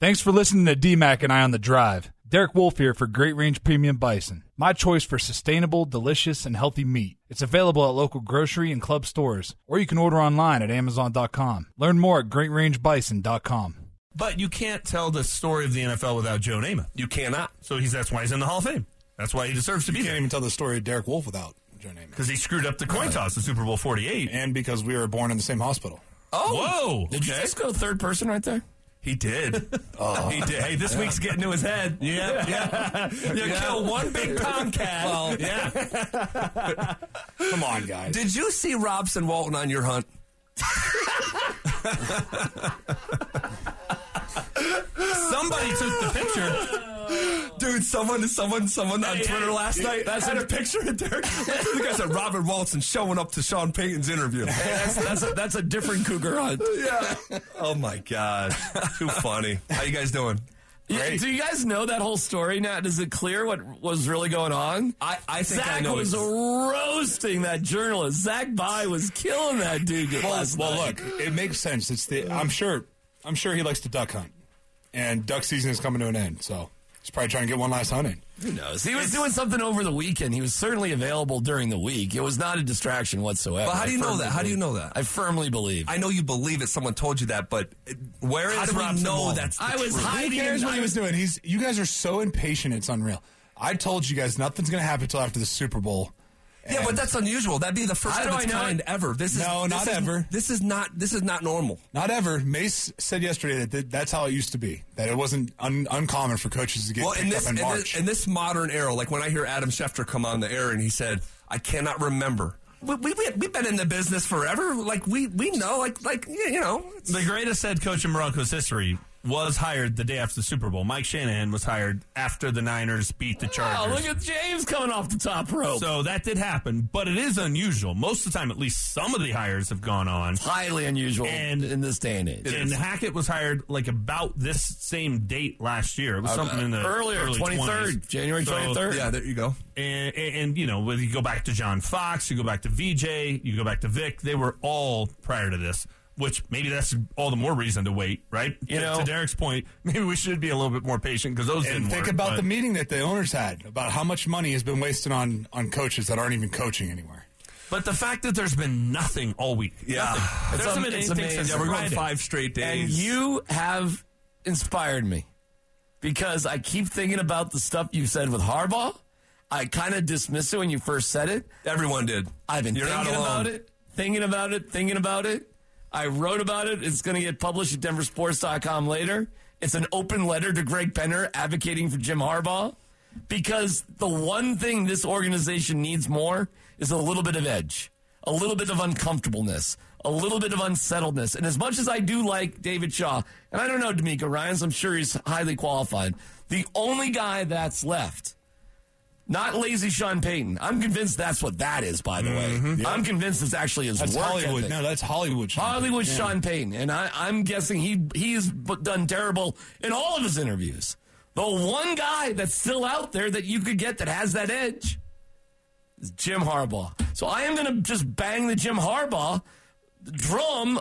Thanks for listening to DMAC and I on the Drive. Derek Wolf here for Great Range Premium Bison. My choice for sustainable, delicious, and healthy meat. It's available at local grocery and club stores, or you can order online at Amazon.com. Learn more at GreatRangeBison.com. But you can't tell the story of the NFL without Joe Namath. You cannot. So that's why he's in the Hall of Fame. That's why he deserves to be You there. can't even tell the story of Derek Wolf without Joe Namath. Because he screwed up the coin toss in Super Bowl 48. And because we were born in the same hospital. Oh! Whoa! Did you just go third person right there? He did. He did. Hey, this week's getting to his head. Yeah. You kill one big pound cat. Well, yeah. Come on, guys. Did you see Robson Walton on your hunt? Somebody took the picture. Dude, someone on Twitter last night had a picture of Derek. The guy said Robert Walton showing up to Sean Payton's interview. That's a different cougar hunt. Yeah. Oh my gosh. Too funny. How you guys doing? Yeah, do you guys know that whole story now? Is it clear what was really going on? I think Zach I know. was roasting that journalist. Zach Bye was killing that dude last night. Well, look, it makes sense. I'm sure he likes to duck hunt, and duck season is coming to an end. So he's probably trying to get one last hunt in. Who knows? He was doing something over the weekend. He was certainly available during the week. It was not a distraction whatsoever. Well, how do you know that? How do you know that? I firmly believe. I know you believe it. Someone told you that, but where is How do we Robson know Walton? that's the I was truth? hiding. Who cares what he was doing? You guys are so impatient, it's unreal. I told you guys nothing's going to happen until after the Super Bowl. Yeah, but that's unusual. That'd be the first How of do its I know kind it? ever. Not ever. This is not normal. Not ever. Mace said yesterday that that's how it used to be. That it wasn't uncommon for coaches to get picked up in March. In this modern era, like when I hear Adam Schefter come on the air and he said, "I cannot remember." We've been in the business forever. Like we know. Like you know. The greatest head coach in Broncos history was hired the day after the Super Bowl. Mike Shanahan was hired after the Niners beat the Chargers. Oh, look at James coming off the top rope. So that did happen, but it is unusual. Most of the time, at least some of the hires have gone on. Highly unusual in this day and age. And Hackett was hired like about this same date last year. It was something in the earlier, early 23rd, 20s. January 23rd. Yeah, there you go. And you know, whether you go back to John Fox, you go back to VJ, you go back to Vic, they were all prior to this. Which maybe that's all the more reason to wait, right? To Derek's point, maybe we should be a little bit more patient because those didn't work. And think about the meeting that the owners had about how much money has been wasted on coaches that aren't even coaching anymore. But the fact that there's been nothing all week. Yeah. There hasn't been anything since Yeah, we're going Friday. 5 straight days. And you have inspired me because I keep thinking about the stuff you said with Harbaugh. I kind of dismissed it when you first said it. Everyone did. I've been You're not thinking alone. thinking about it. I wrote about it. It's going to get published at denversports.com later. It's an open letter to Greg Penner advocating for Jim Harbaugh because the one thing this organization needs more is a little bit of edge, a little bit of uncomfortableness, a little bit of unsettledness. And as much as I do like David Shaw, and I don't know D'Amico Ryans, I'm sure he's highly qualified, the only guy that's left, not lazy Sean Payton. I'm convinced that's what that is, by the way. Yeah. I'm convinced it's actually his That's work Hollywood. ethic. No, that's Hollywood. Hollywood Sean Payton. And I'm guessing he's done terrible in all of his interviews. The one guy that's still out there that you could get that has that edge is Jim Harbaugh. So I am going to just bang the Jim Harbaugh drum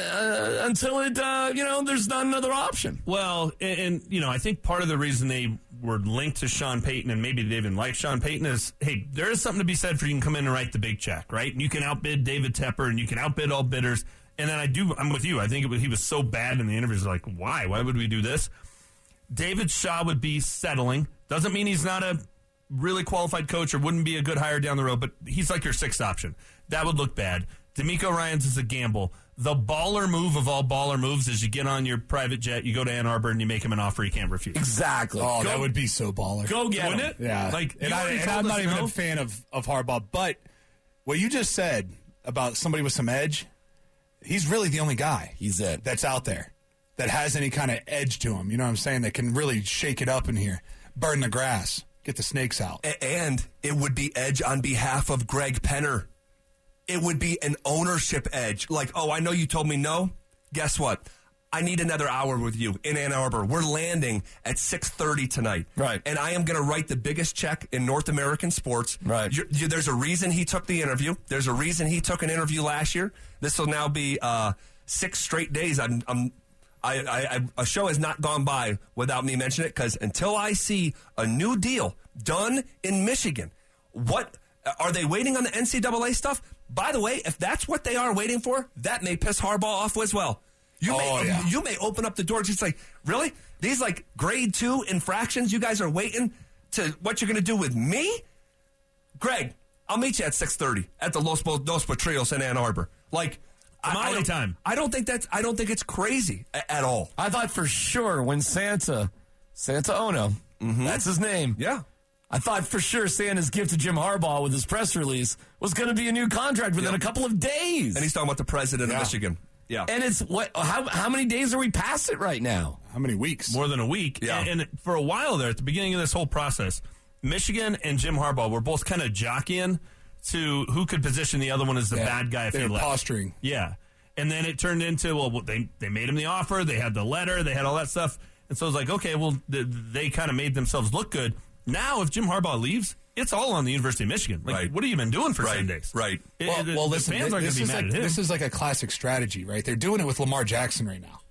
until it, there's not another option. Well, and I think part of the reason they were linked to Sean Payton and maybe they even like Sean Payton is, hey, there is something to be said for you can come in and write the big check, right? And you can outbid David Tepper and you can outbid all bidders. And then I'm with you. I think he was so bad in the interviews, like, why? Why would we do this? David Shaw would be settling. Doesn't mean he's not a really qualified coach or wouldn't be a good hire down the road, but he's like your sixth option. That would look bad. D'Amico Ryans is a gamble. The baller move of all baller moves is you get on your private jet, you go to Ann Arbor, and you make him an offer he can't refuse. Exactly. Oh, that would be so baller. Go get Wouldn't him. it? Yeah. And I'm not even a fan of Harbaugh, but what you just said about somebody with some edge, he's really the only guy He's it. that's out there that has any kind of edge to him. You know what I'm saying? That can really shake it up in here, burn the grass, get the snakes out. And it would be edge on behalf of Greg Penner. It would be an ownership edge. Like, oh, I know you told me no. Guess what? I need another hour with you in Ann Arbor. We're landing at 6:30 tonight. Right. And I am going to write the biggest check in North American sports. Right. There's a reason he took the interview. There's a reason he took an interview last year. This will now be 6 straight days. I'm A show has not gone by without me mentioning it, because until I see a new deal done in Michigan, what are they waiting on the NCAA stuff? By the way, if that's what they are waiting for, that may piss Harbaugh off as well. You may open up the door just like, really? These like grade 2 infractions, you guys are waiting to what you're going to do with me? Greg, I'll meet you at 6:30 at the Los Patrios in Ann Arbor. Like, time. I don't think it's crazy at all. I thought for sure when Santa Ono, that's his name. Yeah. I thought for sure Santa's gift to Jim Harbaugh with his press release was going to be a new contract within a couple of days. And he's talking about the president of Michigan. Yeah. And it's how many days are we past it right now? How many weeks? More than a week. Yeah. And for a while there, at the beginning of this whole process, Michigan and Jim Harbaugh were both kind of jockeying to who could position the other one as the bad guy if he They were left. posturing. Yeah. And then it turned into, well, they made him the offer, they had the letter, they had all that stuff. And so it was like, okay, well, they kind of made themselves look good. Now, if Jim Harbaugh leaves, it's all on the University of Michigan. Like, Right. what have you been doing for Right. 10 days? Right. Well, listen, the fans aren't going to be mad at him. This is like a classic strategy, right? They're doing it with Lamar Jackson right now.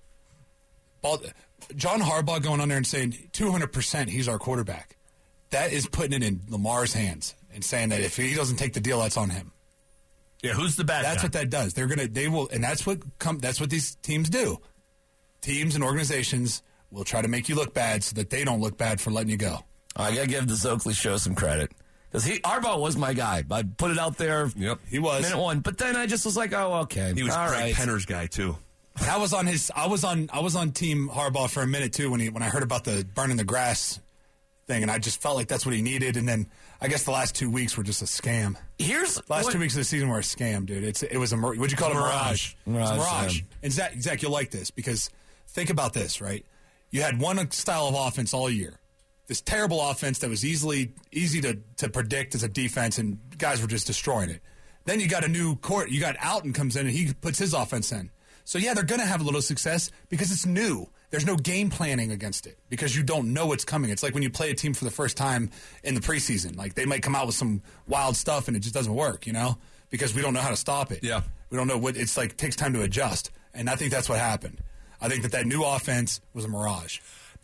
John Harbaugh going on there and saying 200% he's our quarterback. That is putting it in Lamar's hands and saying that if he doesn't take the deal, that's on him. Yeah, who's the bad That's guy? what that does. And that's what these teams do. Teams and organizations will try to make you look bad so that they don't look bad for letting you go. I got to give the Oakley show some credit. Because Harbaugh was my guy. I put it out there. Yep, he was. Minute one. But then I just was like, oh, okay. He was all Greg right. Penner's guy, too. I was on Team Harbaugh for a minute too when I heard about the burning the grass thing, and I just felt like that's what he needed. And then I guess the last 2 weeks were just a scam. Last 2 weeks of the season were a scam, dude. It was a what'd you call it? A mirage. It was a mirage. And Zach, you'll like this because think about this, right? You had one style of offense all year. This terrible offense that was easy to predict as a defense, and guys were just destroying it. Then you got a new court. You got Alton comes in, and he puts his offense in. So, yeah, they're going to have a little success because it's new. There's no game planning against it because you don't know what's coming. It's like when you play a team for the first time in the preseason. Like, they might come out with some wild stuff, and it just doesn't work, because we don't know how to stop it. Yeah. We don't know what it's like. It takes time to adjust. And I think that's what happened. I think that new offense was a mirage.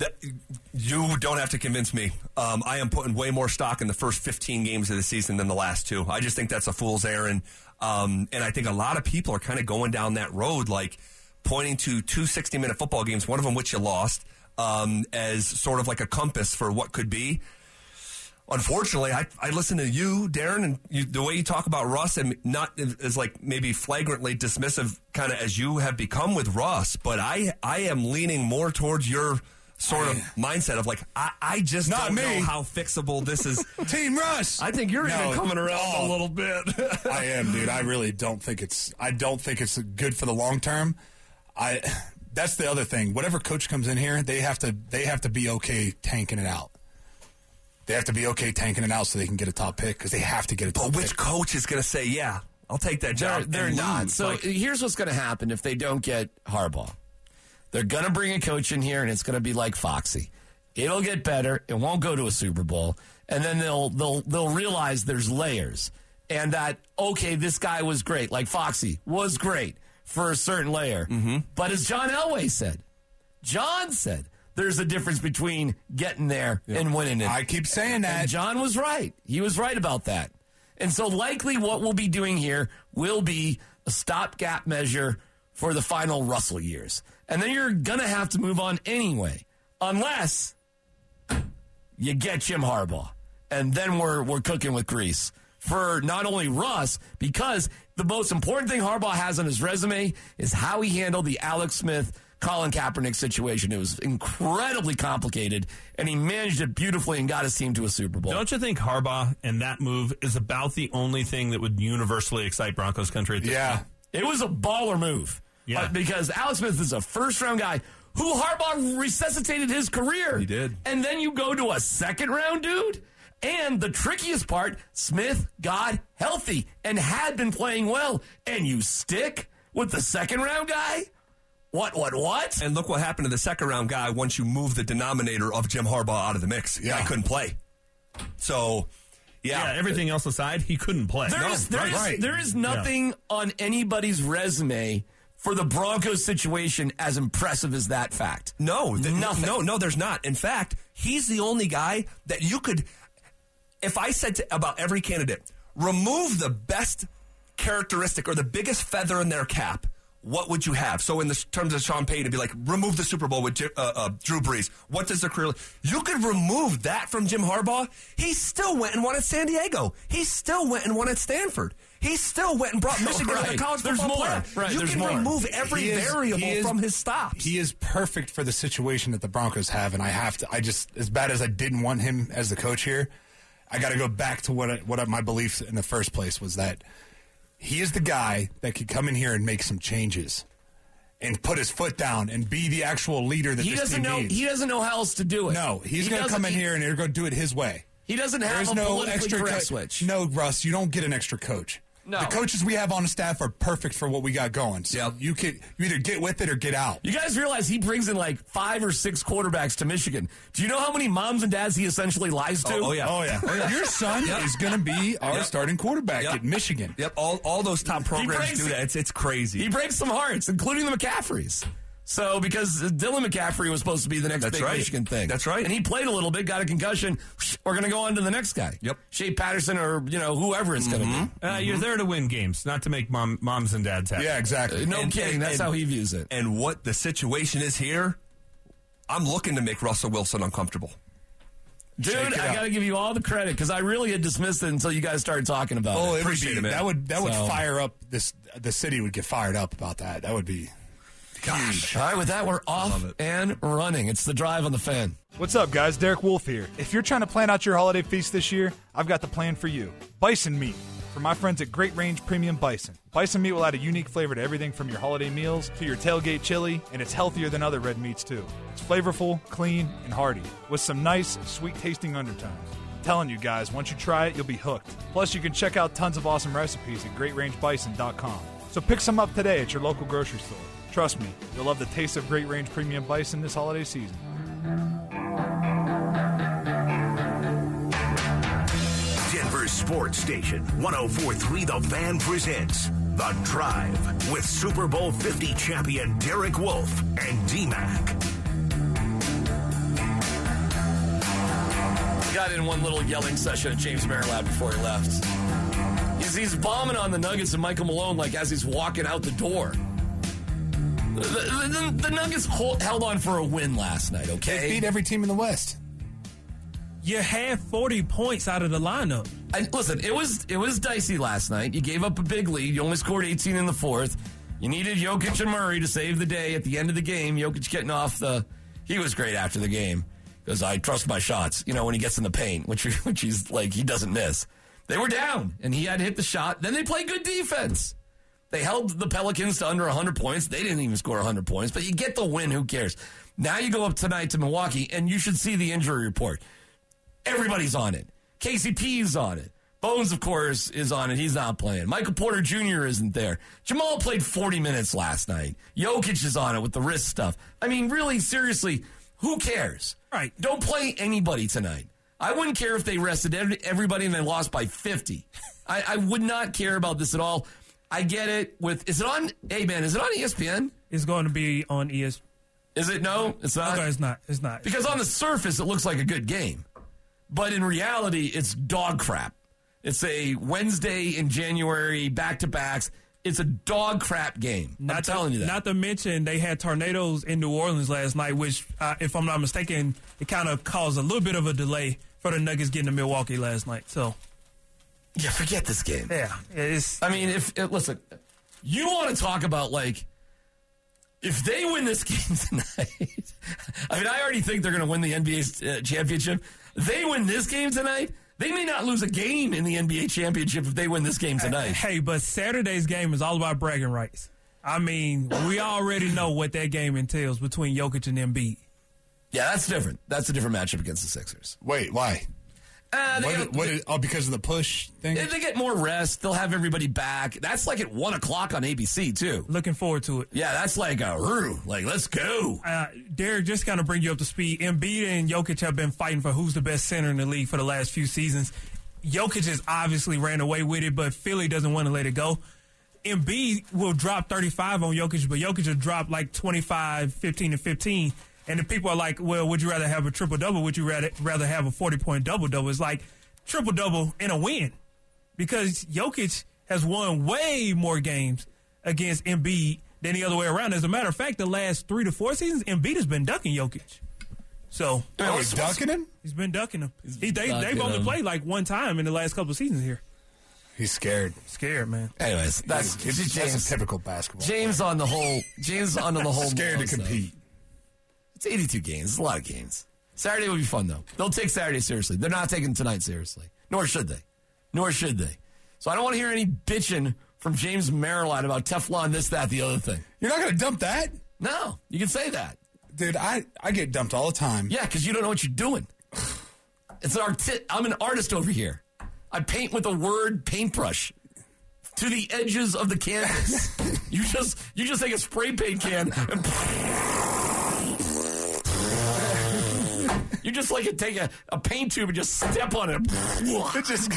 You don't have to convince me. I am putting way more stock in the first 15 games of the season than the last 2. I just think that's a fool's errand. And I think a lot of people are kind of going down that road, like pointing to 2 60-minute football games, one of them which you lost, as sort of like a compass for what could be. Unfortunately, I listen to you, Darren, and the way you talk about Russ, and not as like maybe flagrantly dismissive kind of as you have become with Russ, but I am leaning more towards your sort of mindset of like, I just Not don't me. know how fixable this is. Team Russ! I think you're even coming around a little bit. I am, dude. I really don't think it's good for the long term. That's the other thing. Whatever coach comes in here, they have to be okay tanking it out. They have to be okay tanking it out so they can get a top pick because they have to get a top pick. But which coach is going to say, yeah, I'll take that job? They're and not. lose? So Like, here's what's going to happen if they don't get Harbaugh. They're going to bring a coach in here, and it's going to be like Foxy. It'll get better. It won't go to a Super Bowl, and then they'll realize there's layers, and that okay, this guy was great, like Foxy was great for a certain layer. Mm-hmm. But as John Elway said, there's a difference between getting there and winning it. I keep saying that. And John was right. He was right about that. And so likely what we'll be doing here will be a stopgap measure for the final Russell years. And then you're going to have to move on anyway, unless you get Jim Harbaugh. And then we're cooking with grease for not only Russ, because the most important thing Harbaugh has on his resume is how he handled the Alex Smith, Colin Kaepernick situation. It was incredibly complicated, and he managed it beautifully and got his team to a Super Bowl. Don't you think Harbaugh and that move is about the only thing that would universally excite Broncos country at this point? It was a baller move. Yeah. Because Alex Smith is a first-round guy who Harbaugh resuscitated his career. He did. And then you go to a second-round dude? And the trickiest part, Smith got healthy and had been playing well. And you stick with the second-round guy? What? And look what happened to the second-round guy once you move the denominator of Jim Harbaugh out of the mix. Yeah. I couldn't play. So, Yeah, everything else aside, he couldn't play. There is nothing on anybody's resume for the Broncos situation as impressive as that fact? No, Nothing. No, there's not. In fact, he's the only guy that you could, if I said about every candidate, remove the best characteristic or the biggest feather in their cap, what would you have? So in the terms of Sean Payton, it'd be like, remove the Super Bowl with Drew Brees. What does their career look? You could remove that from Jim Harbaugh. He still went and won at San Diego. He still went and won at Stanford. He still went and brought Michigan to the college football playoff. Right, you can remove every variable from his stops. He is perfect for the situation that the Broncos have, and I just, as bad as I didn't want him as the coach here, I got to go back to what my beliefs in the first place was, that he is the guy that could come in here and make some changes and put his foot down and be the actual leader that this team needs. He doesn't know how else to do it. No, he's going to come in here and they're going to do it his way. He doesn't have There's a no politically extra correct switch. No, Russ, you don't get an extra coach. No. The coaches we have on the staff are perfect for what we got going. So you either get with it or get out. You guys realize he brings in like 5 or 6 quarterbacks to Michigan. Do you know how many moms and dads he essentially lies to? Oh, yeah. Your son is going to be our starting quarterback at Michigan. Yep, all those top programs do that. It's crazy. He breaks some hearts, including the McCaffreys. So, because Dylan McCaffrey was supposed to be the next big Michigan thing. That's right. And he played a little bit, got a concussion. We're going to go on to the next guy. Yep. Shea Patterson or, whoever it's going to be. You're there to win games, not to make moms and dads happy. Yeah, exactly. No kidding. That's how he views it. And what the situation is here, I'm looking to make Russell Wilson uncomfortable. Dude, I got to give you all the credit because I really had dismissed it until you guys started talking about it. Appreciate it, man. That would fire up the city would get fired up about that. That would be Gosh. All right, with that, we're off and running. It's The Drive on the Fan. What's up, guys? Derek Wolf here. If you're trying to plan out your holiday feast this year, I've got the plan for you. Bison meat. From my friends at Great Range Premium Bison. Bison meat will add a unique flavor to everything from your holiday meals to your tailgate chili, and it's healthier than other red meats, too. It's flavorful, clean, and hearty, with some nice, sweet-tasting undertones. I'm telling you guys, once you try it, you'll be hooked. Plus, you can check out tons of awesome recipes at GreatRangeBison.com. So pick some up today at your local grocery store. Trust me, you'll love the taste of Great Range Premium Bison this holiday season. Denver's sports station, 104.3 The Fan presents The Drive with Super Bowl 50 champion Derek Wolf and D-Mac. Got in one little yelling session at James Marilad before he left. He's bombing on the Nuggets and Michael Malone like as he's walking out the door. The Nuggets held on for a win last night, okay? They beat every team in the West. You had 40 points out of the lineup. Listen, it was dicey last night. You gave up a big lead. You only scored 18 in the fourth. You needed Jokic and Murray to save the day at the end of the game. Jokic getting off he was great after the game because I trust my shots, when he gets in the paint, which he's like, he doesn't miss. They were down, and he had to hit the shot. Then they played good defense. They held the Pelicans to under 100 points. They didn't even score 100 points, but you get the win. Who cares? Now you go up tonight to Milwaukee, and you should see the injury report. Everybody's on it. KCP's on it. Bones, of course, is on it. He's not playing. Michael Porter Jr. isn't there. Jamal played 40 minutes last night. Jokic is on it with the wrist stuff. I mean, really, seriously, who cares? Right. Don't play anybody tonight. I wouldn't care if they rested everybody and they lost by 50. I would not care about this at all. I get it. Is it on ESPN? It's going to be on ESPN. Is it? No, it's not? Okay, it's not. It's not. Because on the surface, it looks like a good game. But in reality, it's dog crap. It's a Wednesday in January, back-to-backs. It's a dog crap game. I'm telling you that. Not to mention, they had tornadoes in New Orleans last night, which, if I'm not mistaken, it kind of caused a little bit of a delay for the Nuggets getting to Milwaukee last night. So, yeah, forget this game. Yeah. Listen, you want to talk about, if they win this game tonight, I already think they're going to win the NBA championship. They win this game tonight, they may not lose a game in the NBA championship if they win this game tonight. Hey, but Saturday's game is all about bragging rights. I mean, we already know what that game entails between Jokic and Embiid. Yeah, that's different. That's a different matchup against the Sixers. Wait, why? Because of the push thing? They get more rest. They'll have everybody back. That's at 1 o'clock on ABC, too. Looking forward to it. Yeah, that's let's go. Derek, just kind of bring you up to speed. Embiid and Jokic have been fighting for who's the best center in the league for the last few seasons. Jokic has obviously ran away with it, but Philly doesn't want to let it go. Embiid will drop 35 on Jokic, but Jokic will drop like 25, 15, and 15. And the people are like, well, would you rather have a triple-double? Would you rather have a 40-point double-double? It's like triple-double and a win because Jokic has won way more games against Embiid than the other way around. As a matter of fact, the last 3 to 4 seasons, Embiid has been ducking Jokic. So he's ducking him? He's been ducking him. They've only played like one time in the last couple of seasons here. He's scared. Scared, man. Anyways, that's a typical basketball. James on the whole. Scared to compete. It's 82 games. It's a lot of games. Saturday will be fun though. They'll take Saturday seriously. They're not taking tonight seriously. Nor should they. So I don't want to hear any bitching from James Maryland about Teflon, this, that, the other thing. You're not going to dump that? No, you can say that. Dude, I get dumped all the time. Yeah, because you don't know what you're doing. I'm an artist over here. I paint with a word paintbrush to the edges of the canvas. you just take a spray paint can and you just like take a paint tube and just step on it. It's just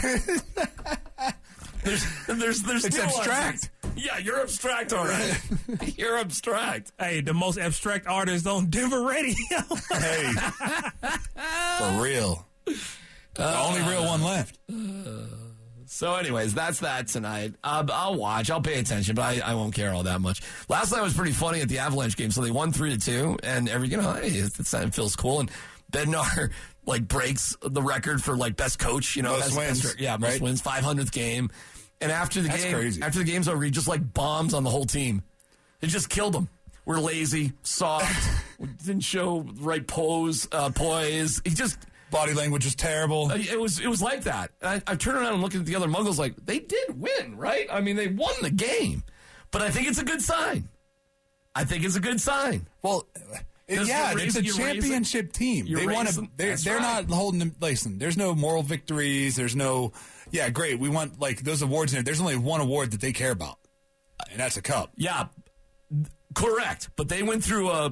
there's it's abstract. Yeah, you're abstract, all right. You're abstract. Hey, the most abstract artist on Denver radio. Hey, for real. The only real one left. So anyways, that's that tonight. I'll watch. I'll pay attention, but I won't care all that much. Last night was pretty funny at the Avalanche game. So they won 3-2, and hey, it feels cool. And Bednar breaks the record for best coach. Most wins. Most wins. 500th game. And after the game, crazy. After the game's over, he just bombs on the whole team. It just killed them. We're lazy, soft, didn't show right poise. He just. Body language was terrible. It was like that. I turned around and looked at the other Muggles they did win, right? I mean, they won the game. But I think it's a good sign. Well, it's a championship team. They want to. They're not holding them. Listen, there's no moral victories. There's no. Yeah, great. We want those awards in there. There's only one award that they care about, and that's a cup. Yeah, correct. But they went through a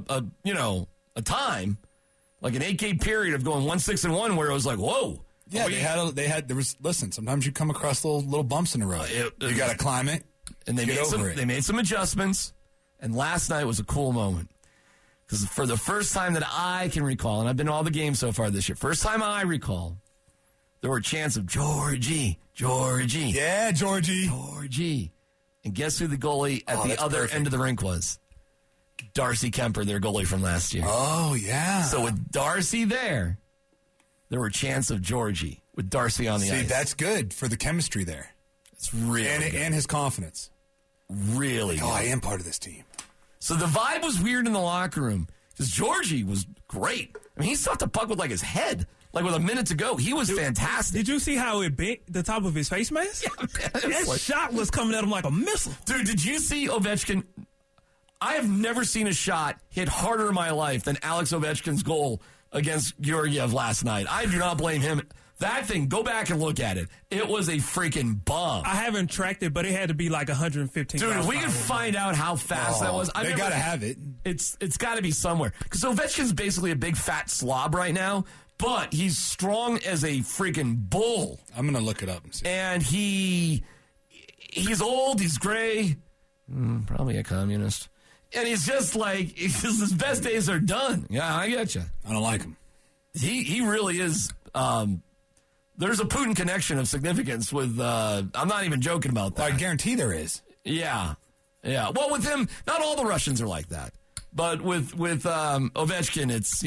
time. Like an 8-game period of going 1-6-1 where it was whoa. Yeah, listen, sometimes you come across little bumps in the road. You got to climb it. And they made some adjustments. And last night was a cool moment. Because for the first time that I can recall, and I've been to all the games so far this year, first time I recall, there were chants of Georgie. Yeah, Georgie. And guess who the goalie at the other end of the rink was? Darcy Kemper, their goalie from last year. Oh, yeah. So with Darcy there were chants of Georgie with Darcy on the ice. See, that's good for the chemistry there. It's really good. And his confidence. Really good. I am part of this team. So the vibe was weird in the locker room because Georgie was great. I mean, he stopped the puck with his head. With a minute to go. He was fantastic. Did you see how it bent the top of his face mask? Yeah, that shot was coming at him like a missile. Dude, did you see Ovechkin? I have never seen a shot hit harder in my life than Alex Ovechkin's goal against Georgiev last night. I do not blame him. That thing, go back and look at it. It was a freaking bomb. I haven't tracked it, but it had to be 115. Dude, if we could find out how fast that was. They got to have it. It's got to be somewhere. Because Ovechkin's basically a big fat slob right now, but he's strong as a freaking bull. I'm going to look it up and see. And he's old, he's gray, probably a communist. And he's just his best days are done. Yeah, I get you. I don't like him. He really is. There's a Putin connection of significance with. I'm not even joking about that. I guarantee there is. Yeah. Well, with him, not all the Russians are like that, but with Ovechkin, it's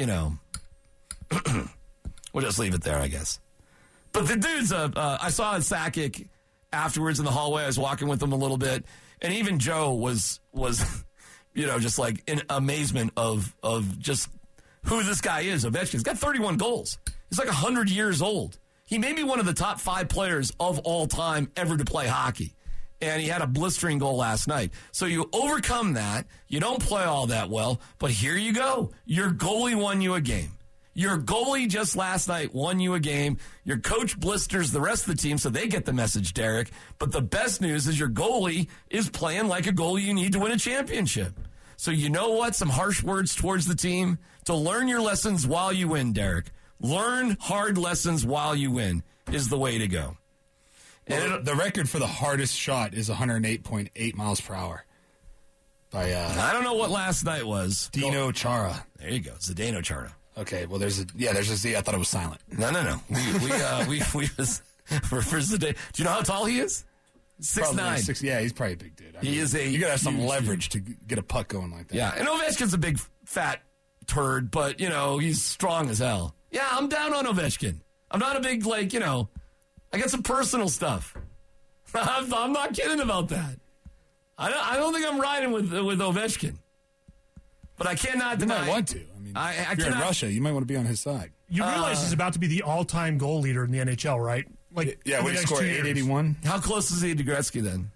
we'll just leave it there, I guess. But the dude's I saw Sakic afterwards in the hallway. I was walking with him a little bit, and even Joe was. Just in amazement of just who this guy is. Ovechkin's got 31 goals. He's 100 years old. He may be one of the top 5 players of all time ever to play hockey. And he had a blistering goal last night. So you overcome that. You don't play all that well, but here you go. Your goalie won you a game. Your goalie just last night won you a game. Your coach blisters the rest of the team, so they get the message, Derek. But the best news is your goalie is playing like a goalie you need to win a championship. So you know what? Some harsh words towards the team. To learn your lessons while you win, Derek. Learn hard lessons while you win is the way to go. And the record for the hardest shot is 108.8 miles per hour. By I don't know what last night was. Dino Chara. There you go. It's Zdeno Chara. Okay, well, there's a Z. I thought it was silent. No. We for Zdeno. Do you know how tall he is? 6'9". Yeah, he's probably a big dude. You gotta have some leverage to get a puck going like that. Yeah, and Ovechkin's a big fat turd, but he's strong as hell. Yeah, I'm down on Ovechkin. I'm not a big I got some personal stuff. I'm not kidding about that. I don't think I'm riding with Ovechkin, but I cannot deny. You might want to. I mean, if you're in Russia, you might want to be on his side. You realize he's about to be the all-time goal leader in the NHL, right? What did he score? 881. How close is he to Gretzky then?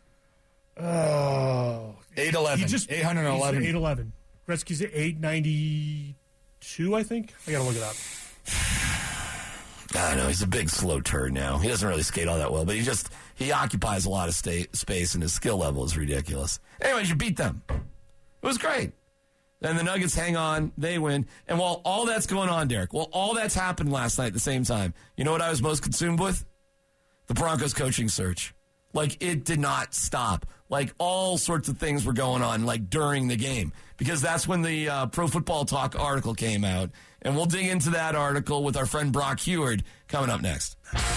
811. 811. 811. Gretzky's at 892, I think. I gotta look it up. I don't know. He's a big, slow turd now. He doesn't really skate all that well, but he occupies a lot of space, and his skill level is ridiculous. Anyways, you beat them. It was great. Then the Nuggets hang on. They win. And while all that's going on, Derek, all that's happened last night at the same time, you know what I was most consumed with? The Broncos coaching search. It did not stop. All sorts of things were going on, during the game. Because that's when the Pro Football Talk article came out. And we'll dig into that article with our friend Brock Heward coming up next.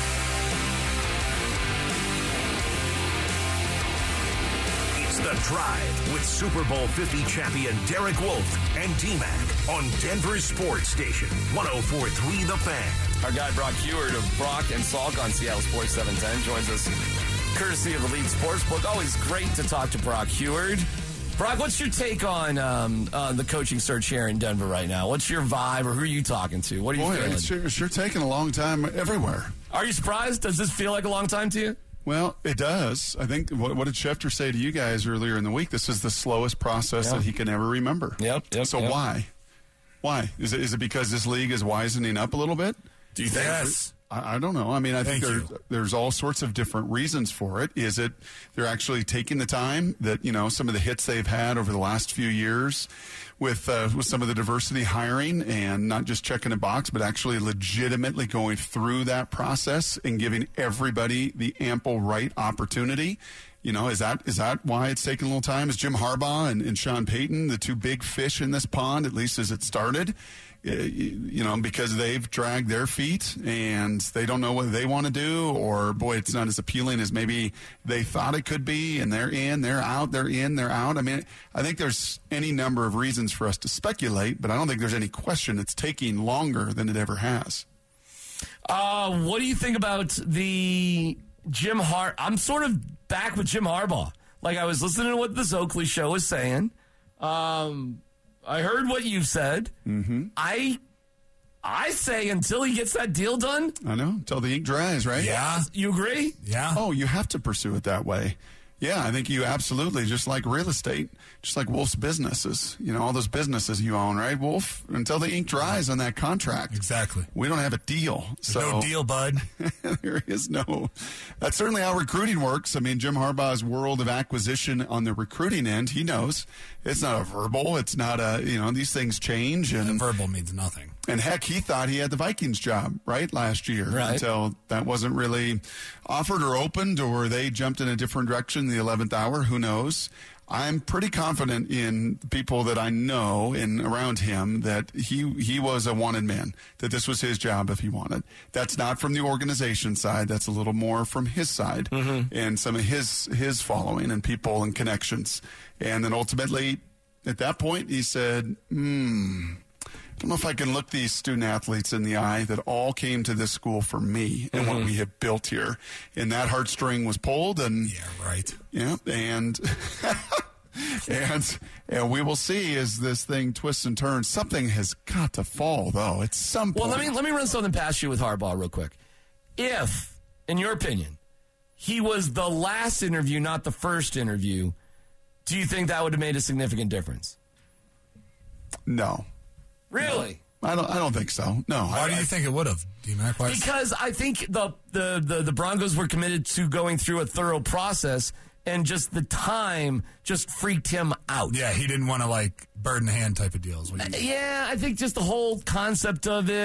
It's The Drive with Super Bowl 50 champion Derek Wolfe and D-Mac on Denver Sports Station 104.3 The Fan. Our guy Brock Heward of Brock and Salk on Seattle Sports 710 joins us courtesy of Elite Sportsbook. Always great to talk to Brock Heward. Brock, what's your take on the coaching search here in Denver right now? What's your vibe, or who are you talking to? What are you feeling? It's sure taking a long time everywhere. Are you surprised? Does this feel like a long time to you? Well, it does. I think, what did Schefter say to you guys earlier in the week? This is the slowest process that he can ever remember. Yep. So why? Why? Is it because this league is wisening up a little bit? Do you think? Yes. I don't know. I mean, I think there's all sorts of different reasons for it. Is it they're actually taking the time that, some of the hits they've had over the last few years with some of the diversity hiring and not just checking a box, but actually legitimately going through that process and giving everybody the ample right opportunity? Is that why it's taking a little time? Is Jim Harbaugh and Sean Payton the two big fish in this pond, at least as it started? Because they've dragged their feet and they don't know what they want to do, or, boy, it's not as appealing as maybe they thought it could be, and they're in, they're out, they're in, they're out. I mean, I think there's any number of reasons for us to speculate, but I don't think there's any question it's taking longer than it ever has. What do you think about the Jim I'm sort of back with Jim Harbaugh. I was listening to what this Oakley show was saying. I heard what you said. Mm-hmm. I say until he gets that deal done. I know, until the ink dries, right? Yeah. You agree? Yeah. Oh, you have to pursue it that way. Yeah, I think you absolutely, just like real estate, just like Wolf's businesses, all those businesses you own, right, Wolf? Until the ink dries on that contract. Exactly. We don't have a deal. There's no deal, bud. There is no. That's certainly how recruiting works. I mean, Jim Harbaugh's world of acquisition on the recruiting end, he knows. It's not a verbal. It's not a, these things change. And verbal means nothing. And heck, he thought he had the Vikings job, right, last year. Right. Until that wasn't really offered or opened, or they jumped in a different direction in the 11th hour. Who knows? I'm pretty confident in the people that I know and around him that he was a wanted man, that this was his job if he wanted. That's not from the organization side. That's a little more from his side and some of his following and people and connections. And then ultimately, at that point, he said, I don't know if I can look these student athletes in the eye that all came to this school for me and what we have built here. And that heartstring was pulled, and and and we will see as this thing twists and turns. Something has got to fall, though, at some point. Well, let me run something past you with Harbaugh real quick. If, in your opinion, he was the last interview, not the first interview, do you think that would have made a significant difference? No. Really? I don't think so. No. Why do you think it would have, D-Mac? Because I think the Broncos were committed to going through a thorough process, and just the time just freaked him out. Yeah, he didn't want to bird in hand type of deals. Yeah, I think just the whole concept of it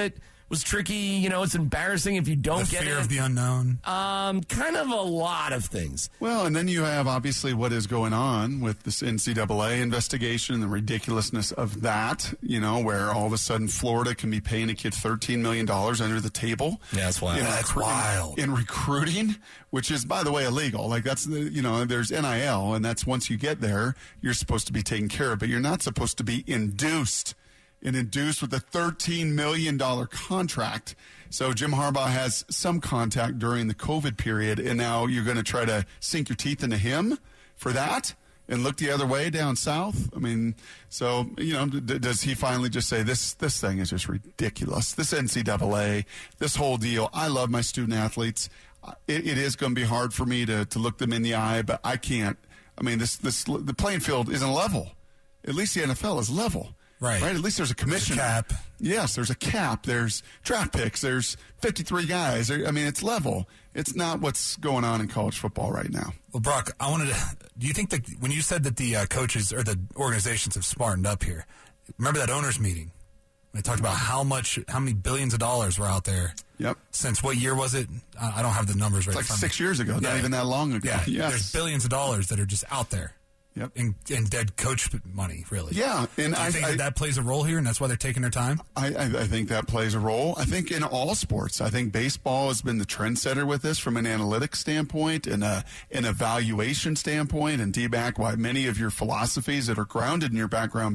was tricky. You know, it's embarrassing if you don't get it. The fear of the unknown. Kind of a lot of things. Well, and then you have obviously what is going on with this NCAA investigation and the ridiculousness of that, you know, where all of a sudden Florida can be paying a kid $13 million under the table. Yeah, that's wild. That's wild. In recruiting, which is, by the way, illegal. Like, that's, you know, there's NIL, and that's once you get there, you're supposed to be taken care of, but you're not supposed to be induced with a $13 million contract. So Jim Harbaugh has some contact during the COVID period, and now you're going to try to sink your teeth into him for that and look the other way down south? I mean, so, you know, does he finally just say, this thing is just ridiculous? This NCAA, this whole deal. I love my student athletes. It is going to be hard for me to look them in the eye, but I can't. I mean, the playing field isn't level. At least the NFL is level. Right. At least there's a commission. There's a cap. Yes, there's a cap. There's draft picks. There's 53 guys. I mean, it's level. It's not what's going on in college football right now. Well, Brock, do you think that when you said that the coaches or the organizations have smartened up here, remember that owners meeting? They talked about how many billions of dollars were out there. Yep. Since what year was it? I don't have the numbers right. It's like 6 years ago. Not even that long ago. Yeah. Yes. There's billions of dollars that are just out there. Yep. In dead coach money, really. Yeah. And I think that plays a role here, and that's why they're taking their time? I think that plays a role. I think in all sports. I think baseball has been the trendsetter with this from an analytics standpoint and an evaluation standpoint. And D-back, why many of your philosophies that are grounded in your background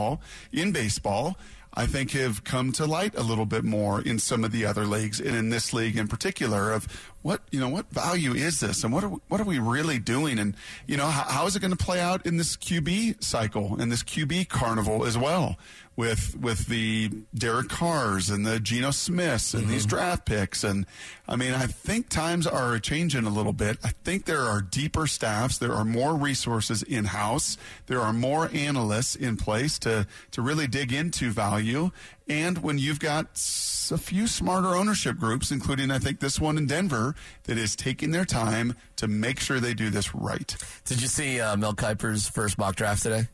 in baseball, I think have come to light a little bit more in some of the other leagues, and in this league in particular, of what value is this, and what are we really doing, and how is it going to play out in this QB cycle and this QB carnival as well, with the Derek Carrs and the Geno Smiths and these draft picks. And I mean, I think times are changing a little bit. I think there are deeper staffs, there are more resources in house, there are more analysts in place to really dig into value. And when you've got a few smarter ownership groups, including I think this one in Denver, that is taking their time to make sure they do this right. Did you see Mel Kiper's first mock draft today?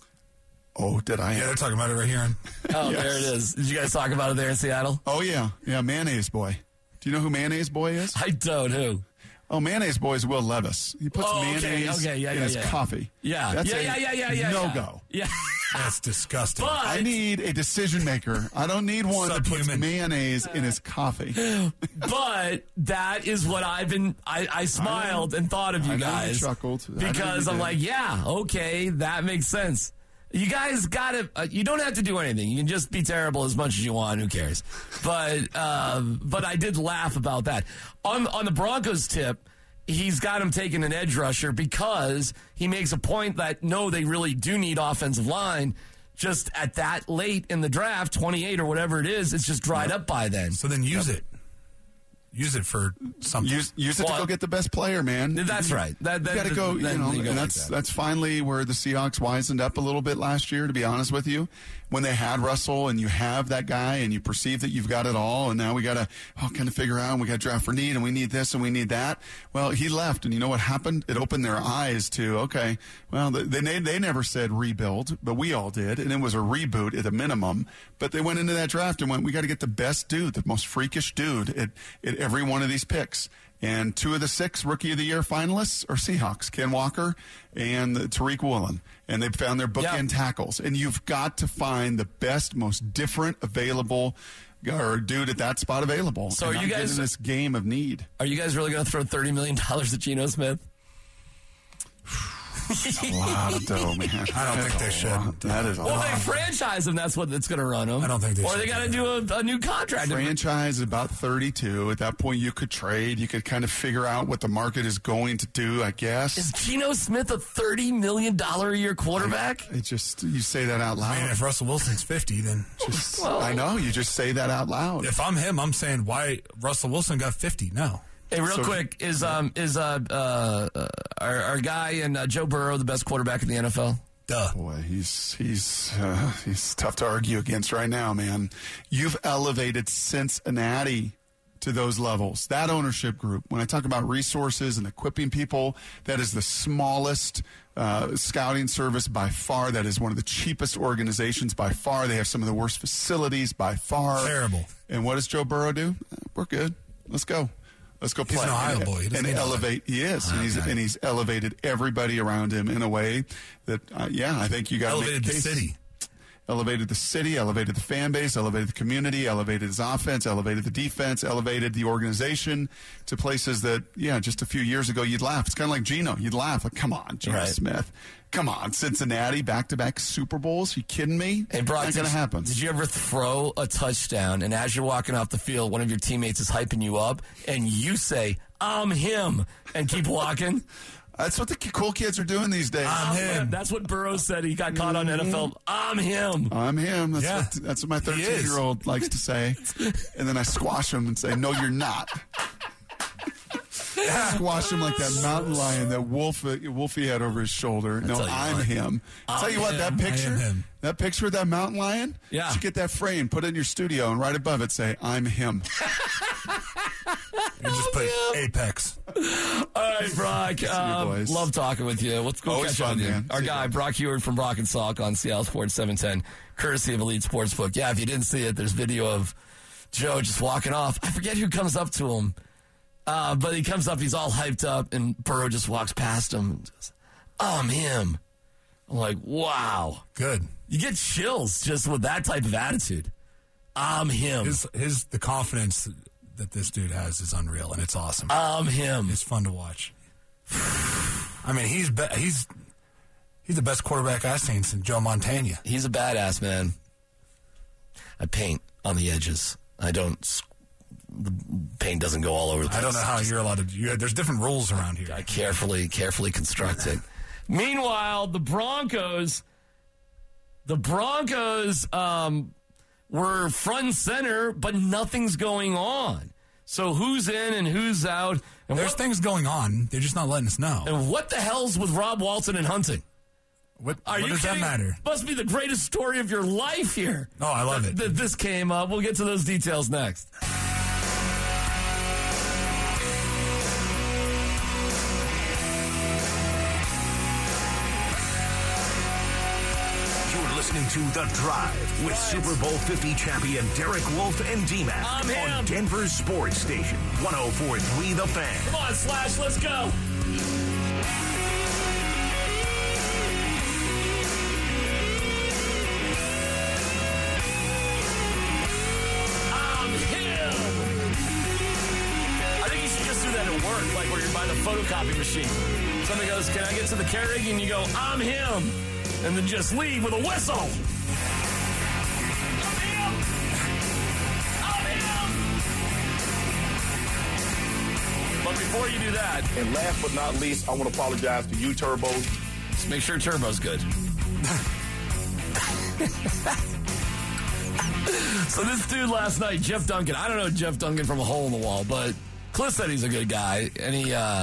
Oh, did I? Yeah, they're talking about it right here. Oh, Yes. There it is. Did you guys talk about it there in Seattle? Oh, yeah. Yeah, Mayonnaise Boy. Do you know who Mayonnaise Boy is? I don't. Who? Oh, Mayonnaise Boy is Will Levis. He puts mayonnaise in his coffee. Yeah. That's Yeah. no-go. Yeah. That's disgusting. But I need a decision maker. I don't need one that puts Subhuman. mayonnaise in his coffee. But that is what I smiled and thought of you I know you guys. chuckled. I know Because you I'm did. like, yeah, okay, that makes sense. You guys got to, you don't have to do anything. You can just be terrible as much as you want. Who cares? But I did laugh about that. On the Broncos tip, he's got him taking an edge rusher because he makes a point that, no, they really do need offensive line. Just at that late in the draft, 28 or whatever it is, it's just dried up by then. So then use it. Use it for something. Use it to go get the best player, man. That's right. You got to go, and that's finally where the Seahawks wisened up a little bit last year, to be honest with you. When they had Russell and you have that guy and you perceive that you've got it all, and now we got to kind of figure out, and we got to draft for need, and we need this and we need that. Well, he left, and you know what happened? It opened their eyes to, okay, well, they never said rebuild, but we all did, and it was a reboot at a minimum. But they went into that draft and went, we got to get the best dude, the most freakish dude at every one of these picks. And 2 of the 6 Rookie of the Year finalists are Seahawks, Ken Walker and Tariq Woolen. And they've found their bookend tackles. And you've got to find the best, most different available or dude at that spot available. So are you guys in this game of need? Are you guys really going to throw $30 million at Geno Smith? A lot of dough, man. I don't think they should. That is a Well, lot. they franchise him. That's what it's going to run him. I don't think they Or should they got to do do a new contract. Franchise is about 32. At that point, you could trade. You could kind of figure out what the market is going to do, I guess. Is Geno Smith a $30 million a year quarterback? It just, you say that out loud. Man, if Russell Wilson's 50, then I know, you just say that out loud. if I'm him, I'm saying why Russell Wilson got 50. No. Hey, real quick, is our guy and Joe Burrow the best quarterback in the NFL? Duh. Boy, he's tough to argue against right now, man. You've elevated Cincinnati to those levels. That ownership group, when I talk about resources and equipping people, that is the smallest scouting service by far. That is one of the cheapest organizations by far. They have some of the worst facilities by far. Terrible. And what does Joe Burrow do? We're good. Let's go. Let's go play. He's an Ohio boy. He doesn't And need elevate. He is. And he's elevated everybody around him in a way that, I think you got to elevated the city. Elevated the city, elevated the fan base, elevated the community, elevated his offense, elevated the defense, elevated the organization to places that, just a few years ago you'd laugh. It's kind of like Geno. You'd laugh. Like, come on, Geno Smith. Come on, Cincinnati, back-to-back Super Bowls. You kidding me? Hey, Brock, not going to happen. Did you ever throw a touchdown, and as you're walking off the field, one of your teammates is hyping you up, and you say, I'm him, and keep walking? That's what the cool kids are doing these days. I'm him. That's what Burrow said. He got caught on NFL. I'm him. I'm him. That's what my 13-year-old likes to say. And then I squash him and say, no, you're not. Squash him like that mountain lion that Wolfie had over his shoulder. No, I'm him. I'll tell you what, that picture of that mountain lion, you should get that frame, put it in your studio, and right above it say, I'm him. You just put Apex. All right, Brock. Love talking with you. Let's go catch up with you. Man. Our guy, Brock Huard from Brock and Salk on Seattle Sports 710, courtesy of Elite Sportsbook. Yeah, if you didn't see it, there's video of Joe just walking off. I forget who comes up to him, but he comes up, he's all hyped up, and Burrow just walks past him and says, I'm him. I'm like, wow. Good. You get chills just with that type of attitude. I'm him. The confidence that this dude has is unreal, and it's awesome. I'm him. It's fun to watch. I mean, he's the best quarterback I've seen since Joe Montana. He's a badass, man. I paint on the edges. The paint doesn't go all over the place. I don't know how you're allowed to. There's different rules around here. I carefully construct it. Meanwhile, the Broncos were front and center, but nothing's going on. So who's in and who's out? And there's things going on. They're just not letting us know. And what the hell's with Rob Walton and hunting? What does that matter? Must be the greatest story of your life here. Oh, I love it. This came up. We'll get to those details next. Listening to The Drive with Super Bowl 50 champion Derek Wolfe and D-Mac on Denver's sports station, 104.3 The Fan. Come on, Slash, let's go. I'm him. I think you should just do that at work, like where you're by the photocopy machine. Somebody goes, can I get to the Keurig? And you go, I'm him. And then just leave with a whistle. I'm him. But before you do that, and last but not least, I want to apologize to you, Turbo. Just make sure Turbo's good. So this dude last night, Jeff Duncan. I don't know Jeff Duncan from a hole in the wall, but Cliff said he's a good guy, and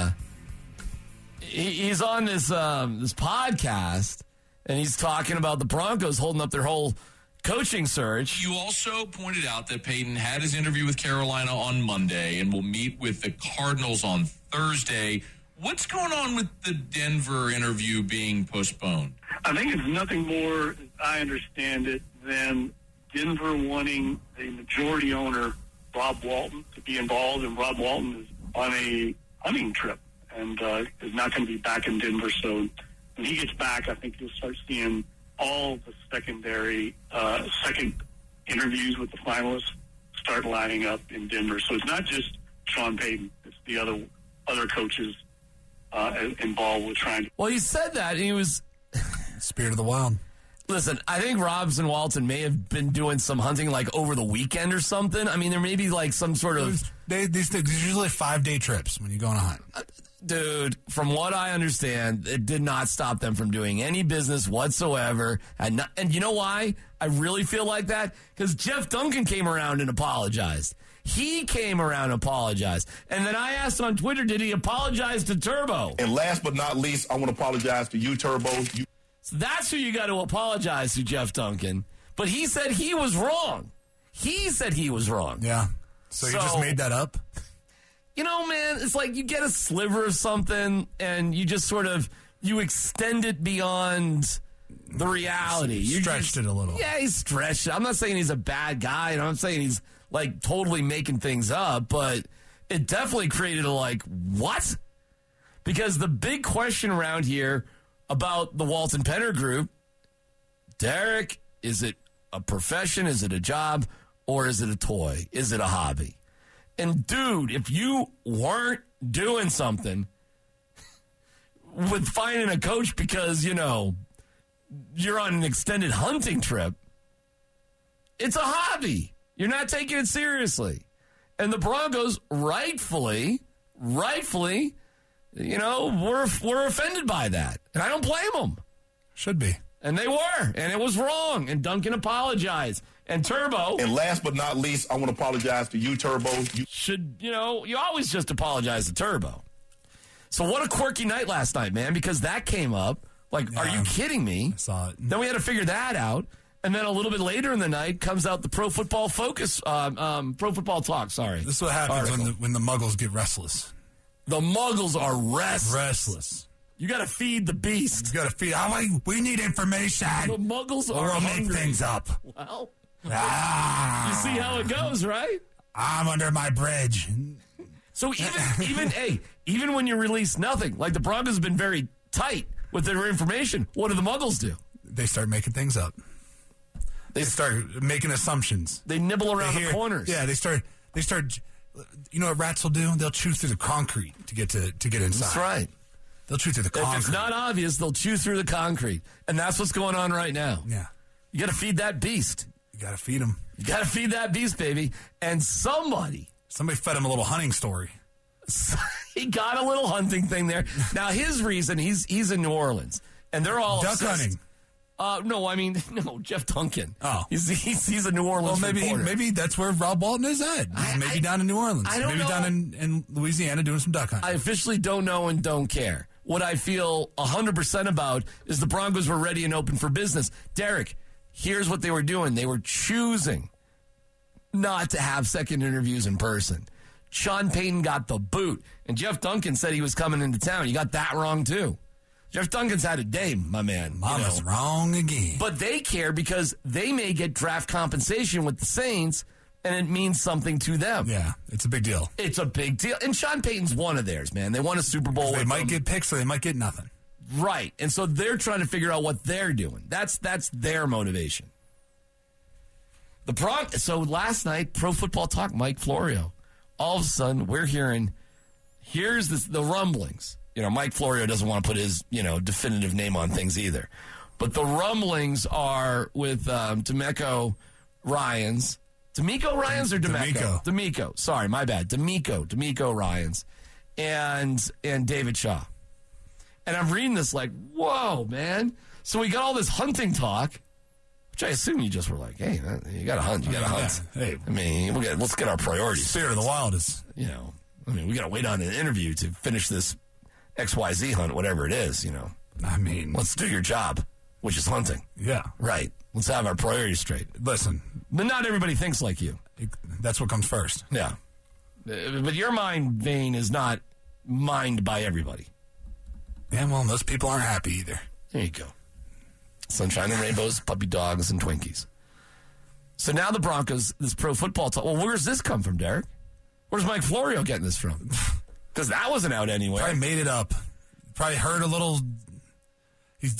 he's on this podcast. And he's talking about the Broncos holding up their whole coaching search. You also pointed out that Peyton had his interview with Carolina on Monday and will meet with the Cardinals on Thursday. What's going on with the Denver interview being postponed? I think it's nothing more, as I understand it, than Denver wanting a majority owner, Rob Walton, to be involved. And Rob Walton is on a hunting trip and is not going to be back in Denver. So when he gets back, I think you'll start seeing all the second interviews with the finalists start lining up in Denver. So it's not just Sean Payton; it's the other coaches involved with trying to. Well, he said that, and he was Spirit of the Wild. Listen, I think Robs and Walton may have been doing some hunting like over the weekend or something. I mean, there may be like some sort of. These usually 5-day trips when you go on a hunt. Dude, from what I understand, it did not stop them from doing any business whatsoever. And you know why I really feel like that? Because Jeff Duncan came around and apologized. He came around and apologized. And then I asked on Twitter, did he apologize to Turbo? And last but not least, I want to apologize to you, Turbo. So that's who you got to apologize to, Jeff Duncan. But he said he was wrong. He said he was wrong. Yeah. So you just made that up? You know, man, it's like you get a sliver of something and you just sort of, you extend it beyond the reality. You stretched it a little. Yeah, he's stretched it. I'm not saying he's a bad guy. I'm saying he's like totally making things up, but it definitely created a like, what? Because the big question around here about the Walton Penner Group, Derek, is it a profession? Is it a job? Or is it a toy? Is it a hobby? And dude, if you weren't doing something with finding a coach because, you know, you're on an extended hunting trip, it's a hobby. You're not taking it seriously. And the Broncos rightfully, you know, were offended by that. And I don't blame them. Should be. And they were. And it was wrong. And Duncan apologized. And Turbo. And last but not least, I want to apologize to you, Turbo. You always just apologize to Turbo. So what a quirky night last night, man, because that came up. Like, yeah, are you kidding me? I saw it. Then we had to figure that out. And then a little bit later in the night comes out the Pro Football Focus, Pro Football Talk, sorry. This is what happens when the Muggles get restless. The Muggles are restless. You got to feed the beast. You got to feed. We need information. The Muggles are we'll hungry. Make things up. Well, you see how it goes, right? I'm under my bridge. So even when you release nothing, like the Broncos have been very tight with their information, what do the Muggles do? They start making things up. They start making assumptions. They nibble around the corners. Yeah, they start. You know what rats will do? They'll chew through the concrete to get inside. That's right. They'll chew through the concrete. If it's not obvious, they'll chew through the concrete, and that's what's going on right now. Yeah, you got to feed that beast. You got to feed him. You got to feed that beast, baby. And somebody fed him a little hunting story. He got a little hunting thing there. Now his reason, he's in New Orleans, and they're all duck hunting. No, Jeff Duncan. Oh, he's a New Orleans reporter. Maybe that's where Rob Walton is at. Maybe down in New Orleans. I don't know. Down in Louisiana doing some duck hunting. I officially don't know and don't care. What I feel 100% about is the Broncos were ready and open for business. Derek, here's what they were doing. They were choosing not to have second interviews in person. Sean Payton got the boot, and Jeff Duncan said he was coming into town. You got that wrong, too. Jeff Duncan's had a day, my man. Mama's wrong again. But they care because they may get draft compensation with the Saints, and it means something to them. Yeah, it's a big deal. It's a big deal. And Sean Payton's one of theirs, man. They won a Super Bowl. They might get picks or they might get nothing. Right. And so they're trying to figure out what they're doing. That's their motivation. So last night, Pro Football Talk, Mike Florio. All of a sudden, we're hearing, here's the rumblings. You know, Mike Florio doesn't want to put his, definitive name on things either. But the rumblings are with DeMeco Ryans. DeMeco Ryans or DeMeco? DeMeco. Sorry, my bad. DeMeco Ryans and David Shaw. And I'm reading this like, whoa, man. So we got all this hunting talk, which I assume you just were like, hey, you got to hunt. You got to hunt. Yeah. Hey, I mean, let's get our priorities. Spirit of the Wild is, we got to wait on an interview to finish this XYZ hunt, whatever it is, I mean, let's do your job, which is hunting. Yeah. Right. Let's have our priorities straight. Listen. But not everybody thinks like you. That's what comes first. Yeah. But your mind vein is not mined by everybody. Yeah, well, most people aren't happy either. There you go. Sunshine and rainbows, puppy dogs, and Twinkies. So now the Broncos, this Pro Football Talk. Well, where's this come from, Derek? Where's Mike Florio getting this from? Because that wasn't out anywhere. Probably made it up. Probably heard a little. He's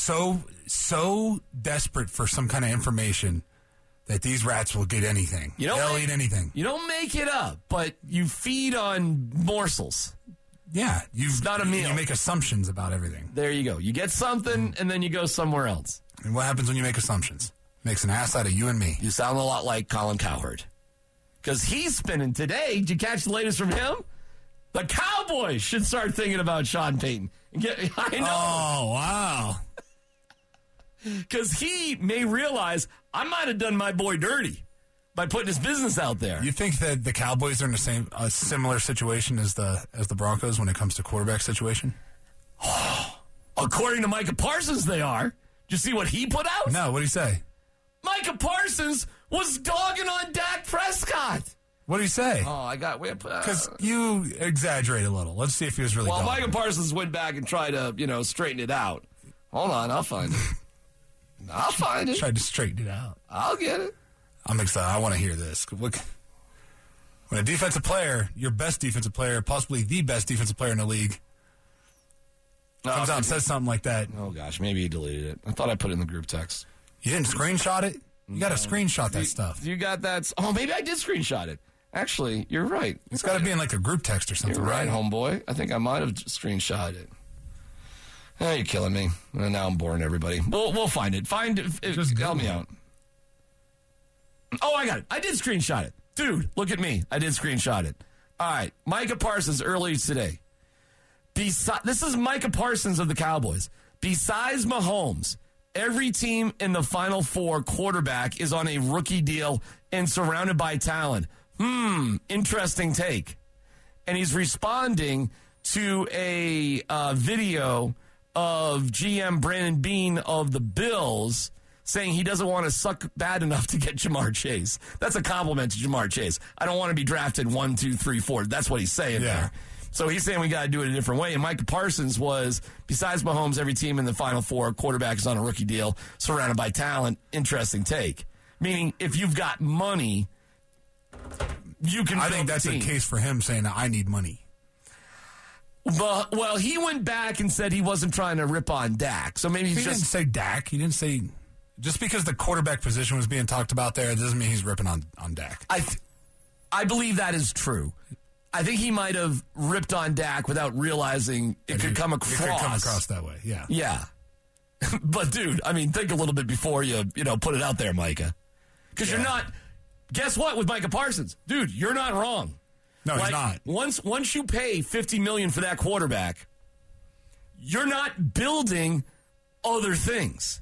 so desperate for some kind of information that these rats will get anything. They'll eat anything. You don't make it up, but you feed on morsels. Yeah, it's not a meal. You make assumptions about everything. There you go. You get something, and then you go somewhere else. And what happens when you make assumptions? Makes an ass out of you and me. You sound a lot like Colin Cowherd. Because he's spinning today. Did you catch the latest from him? The Cowboys should start thinking about Sean Payton. I know. Oh, wow. Because he may realize I might have done my boy dirty by putting his business out there. You think that the Cowboys are in a similar situation as the Broncos when it comes to quarterback situation? According to Micah Parsons, they are. Did you see what he put out? No, what did he say? Micah Parsons was dogging on Dak Prescott. What did he say? Oh, I got... Because you exaggerate a little. Let's see if he was really Well, gone. Micah Parsons went back and tried to, straighten it out. Hold on, I'll find it. I'll find it. Tried to straighten it out. I'll get it. I'm excited. I want to hear this. Look, when a defensive player, your best defensive player, possibly the best defensive player in the league, comes out and says something like that. Oh, gosh, maybe he deleted it. I thought I put it in the group text. You didn't screenshot it? You got to screenshot that stuff. You got that? Oh, maybe I did screenshot it. Actually, you're right. It's got to be in like a group text or something. You're right, homeboy. I think I might have screenshot it. Oh, you're killing me. And now I'm boring everybody. We'll find it. Help me out. Oh, I got it. I did screenshot it. Dude, look at me. I did screenshot it. All right. Micah Parsons earlier today. This is Micah Parsons of the Cowboys. Besides Mahomes, every team in the Final Four quarterback is on a rookie deal and surrounded by talent. Interesting take. And he's responding to a video of GM Brandon Beane of the Bills saying he doesn't want to suck bad enough to get Jamar Chase. That's a compliment to Jamar Chase. I don't want to be drafted 1, 2, 3, 4. That's what he's saying there. So he's saying we got to do it a different way. And Micah Parsons was, besides Mahomes, every team in the Final Four quarterback is on a rookie deal, surrounded by talent. Interesting take. Meaning, if you've got money, you can. I think that's a case for him saying, I need money. But, well, he went back and said he wasn't trying to rip on Dak. So maybe he didn't say Dak. He didn't say. Just because the quarterback position was being talked about there, it doesn't mean he's ripping on Dak. I believe that is true. I think he might have ripped on Dak without realizing it could come across. It could come across that way, yeah. Yeah. But, dude, I mean, think a little bit before you put it out there, Micah. Because you're not, guess what, with Micah Parsons? Dude, you're not wrong. No, he's not. Once you pay $50 million for that quarterback, you're not building other things.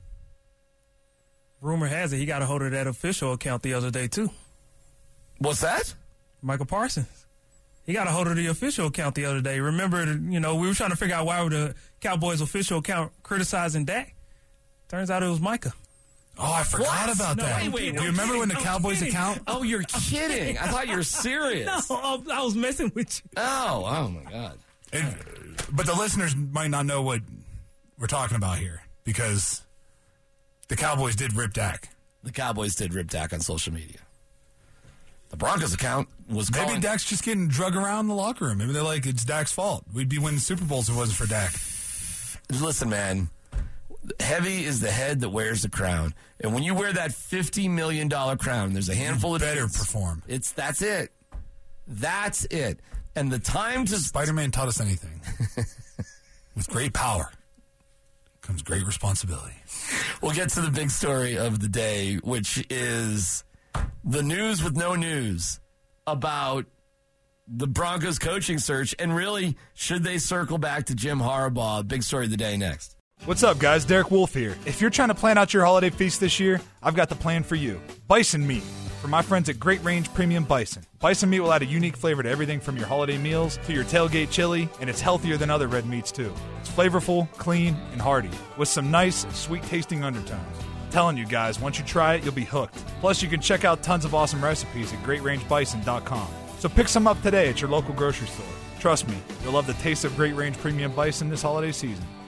Rumor has it he got a hold of that official account the other day, too. What's that? Michael Parsons. He got a hold of the official account the other day. Remember, we were trying to figure out why were the Cowboys' official account criticizing Dak. Turns out it was Micah. Oh, I forgot about that. Wait, do you remember when the Cowboys account? Oh, you're kidding. I thought you were serious. No, I was messing with you. Oh my God. But the listeners might not know what we're talking about here because the Cowboys did rip Dak. The Cowboys did rip Dak on social media. The Broncos account was Maybe Dak's just getting drug around the locker room. Maybe they're like, it's Dak's fault. We'd be winning Super Bowls if it wasn't for Dak. Listen, man. Heavy is the head that wears the crown. And when you wear that $50 million crown, there's a handful of better perform. That's it. That's it. And the time to... Spider-Man taught us anything. With great power comes great responsibility. We'll get to the big story of the day, which is the news with no news about the Broncos coaching search. And really, should they circle back to Jim Harbaugh? Big story of the day next. What's up, guys? Derek Wolf here. If you're trying to plan out your holiday feast this year, I've got the plan for you. Bison meat. From my friends at Great Range Premium Bison. Bison meat will add a unique flavor to everything from your holiday meals to your tailgate chili, and it's healthier than other red meats, too. It's flavorful, clean, and hearty, with some nice, sweet-tasting undertones. I'm telling you guys, once you try it, you'll be hooked. Plus, you can check out tons of awesome recipes at GreatRangeBison.com. So pick some up today at your local grocery store. Trust me, you'll love the taste of Great Range Premium Bison this holiday season.